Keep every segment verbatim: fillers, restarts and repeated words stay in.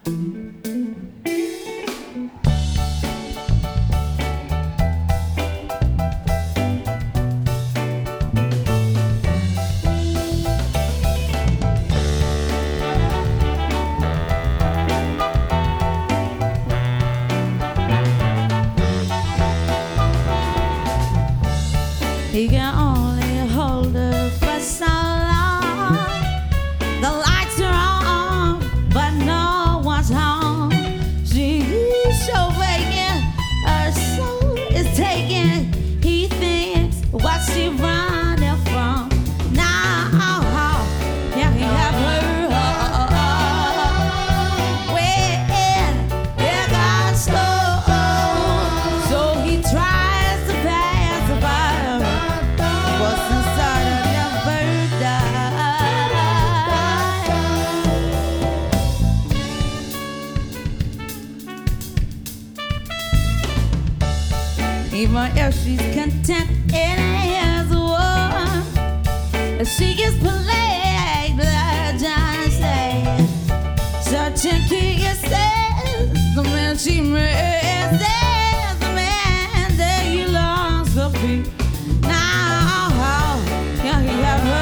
He can only hold her for so long. The lights are on, but no one's home. She's so vacant, her soul is taken. He thinks what she running from. Now, yeah, he have her. When it got slow, so he tries to pacify her. What's inside her never dies. Even if she's content in his war, she gets polite, like John said. Such a king says the man she marries, the man that he longs to be. Now, yeah, he have her.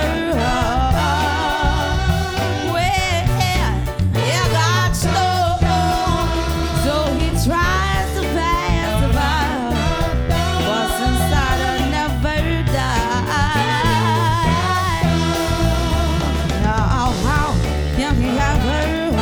Well, yeah, got slow, so he tries to pacify her. What's inside her never dies. Now, yeah, he have her.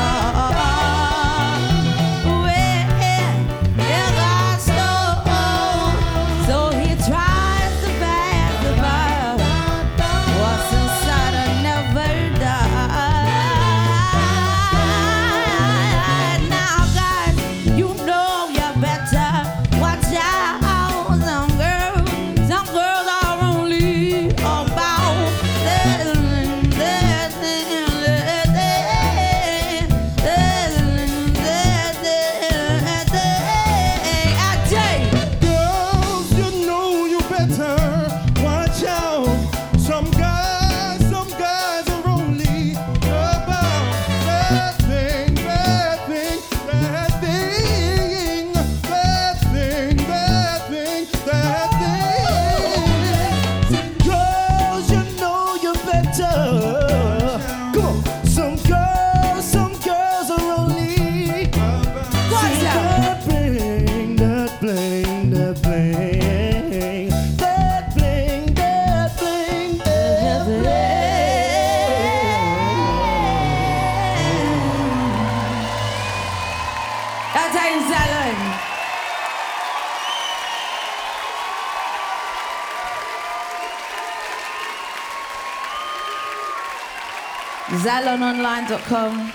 Zalon online dot com.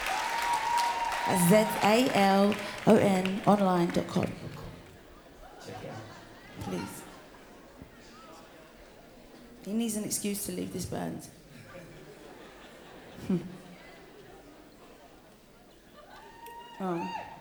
Z A L O N online dot com. Check it out. Please. He needs an excuse to leave this band. Oh.